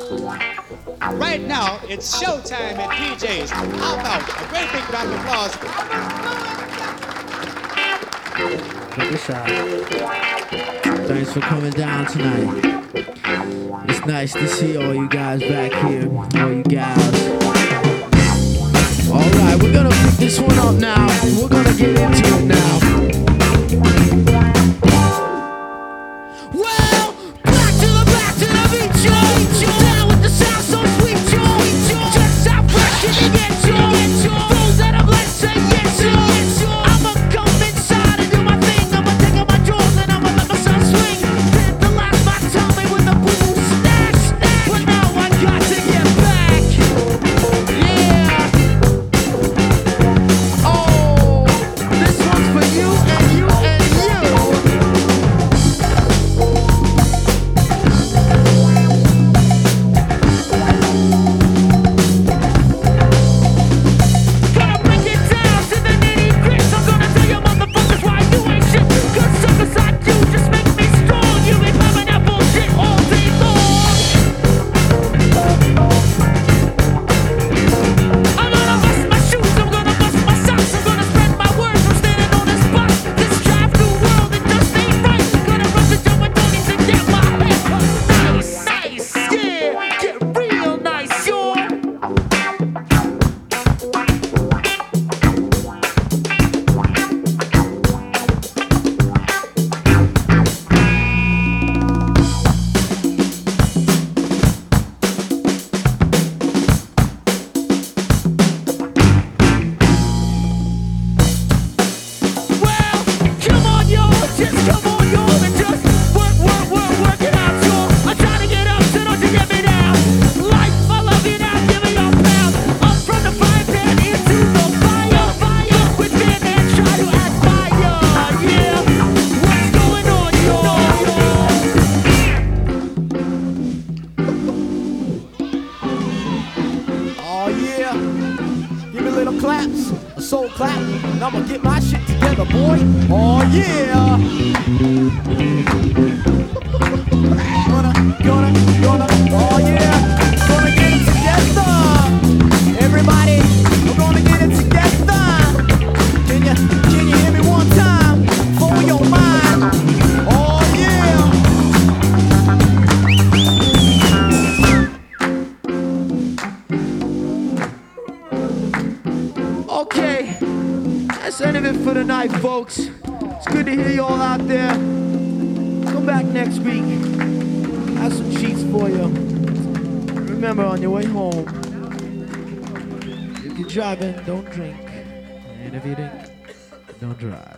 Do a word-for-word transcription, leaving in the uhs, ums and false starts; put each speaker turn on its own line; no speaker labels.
Right now, it's showtime at P J's. How about a great big round of applause?
Check this out. Thanks for coming down tonight. It's nice to see all you guys back here, all you gals. Alright, we're gonna pick this one up now. We're gonna get into it now. Well, back to the back to the beat, yo. Down with the sound so sweet, yo. Just how fresh can you get, yo? Fools that I'm let's say yes, yo. I'ma come inside and do my thing. I'ma take out my drawers and I'ma let myself swing. Did the last man tell me with the boo stash, but now I got to get back. Yeah. Oh, this one's for you and you and you. Gonna break it down to the nitty-gritty. I'm gonna tell you motherfuckers why you ain't shit. 'Cause suckers like you just make me strong. You be pumping that bullshit all day long. I'm gonna bust my shoes, I'm gonna bust my socks. I'm gonna spread my words, I'm standing on this box. This drive-through world, it just ain't right. Gonna run the jump with Tony's and get my head nice, nice, yeah, get real nice, yo. Well, come on, y'all, just come on, y'all, and just work, work, work, work it out, y'all. I'm trying to get up, so don't you get me down. Life, I love you now, give me your pound. Up from the frying pan into the fire, fire. With men and try to aspire, yeah. What's going on, y'all?
Oh yeah, give me little claps, a soul clap, and I'ma get my shit together, boy. Oh yeah. Gonna, gonna, gonna, oh yeah, gonna get it together. Everybody, we're gonna get it together. Can you, can you hear me one time for your mind? Oh yeah.
Okay, that's the end of it for tonight, folks. It's good to hear you all out there. Come back next week. I have some cheats for you. Remember, on your way home, if you're driving, don't drink. And if you drink, don't drive.